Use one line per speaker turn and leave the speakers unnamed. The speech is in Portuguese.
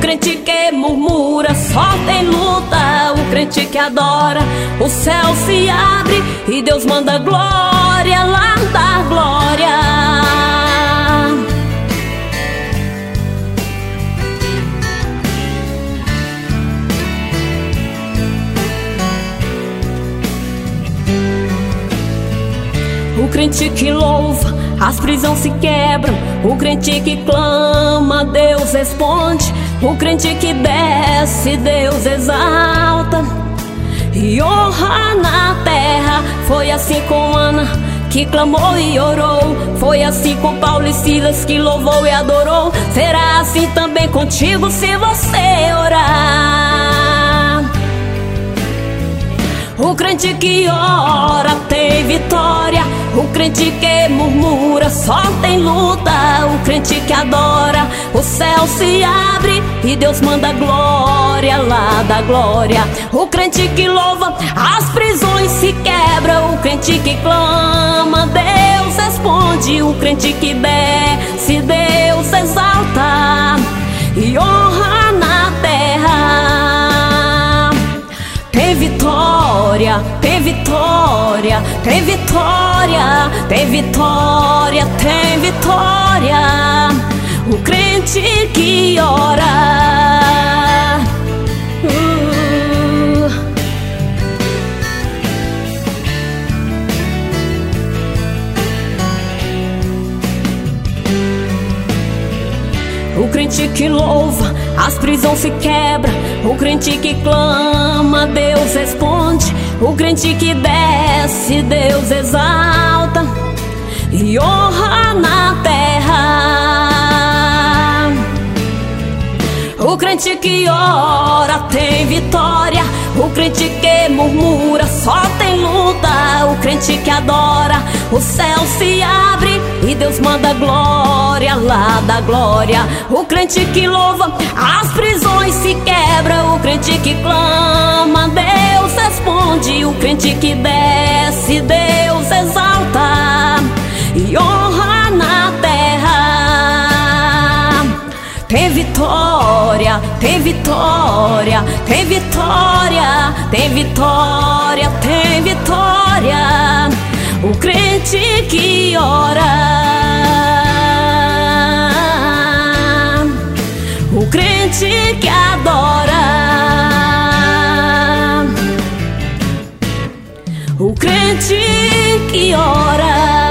crente que murmura só tem luta. O crente que adora, o céu se abre e Deus manda glória, lá da glória. O crente que louva, as prisões se quebram. O crente que clama, Deus responde. O crente que desce, Deus exalta e honra na terra. Foi assim com Ana, que clamou e orou. Foi assim com Paulo e Silas, que louvou e adorou. Será assim também contigo se você orar. O crente que ora tem vitória. O crente que murmura só tem luta. O crente que adora, o céu se abre e Deus manda glória, lá da glória. O crente que louva, as prisões se quebram. O crente que clama, Deus responde. O crente que desce, Deus exalta e honra na terra. Tem vitória, tem vitória, tem vitória, tem vitória, tem vitória. O crente que ora. O crente que louva, as prisões se quebram. O crente que clama, Deus responde. O crente que desce, Deus exalta e honra na terra. O crente que ora tem vitória. O crente que murmura só tem luta. O crente que adora, o céu se abre e Deus manda glória, lá da glória. O crente que louva, as prisões se quebram. O crente que clama, Deus responde. O crente que desce, Deus exalta e honra na terra. Tem vitória, tem vitória, tem vitória, tem vitória, tem vitória. O crente que ora, o crente que adora, o crente que ora.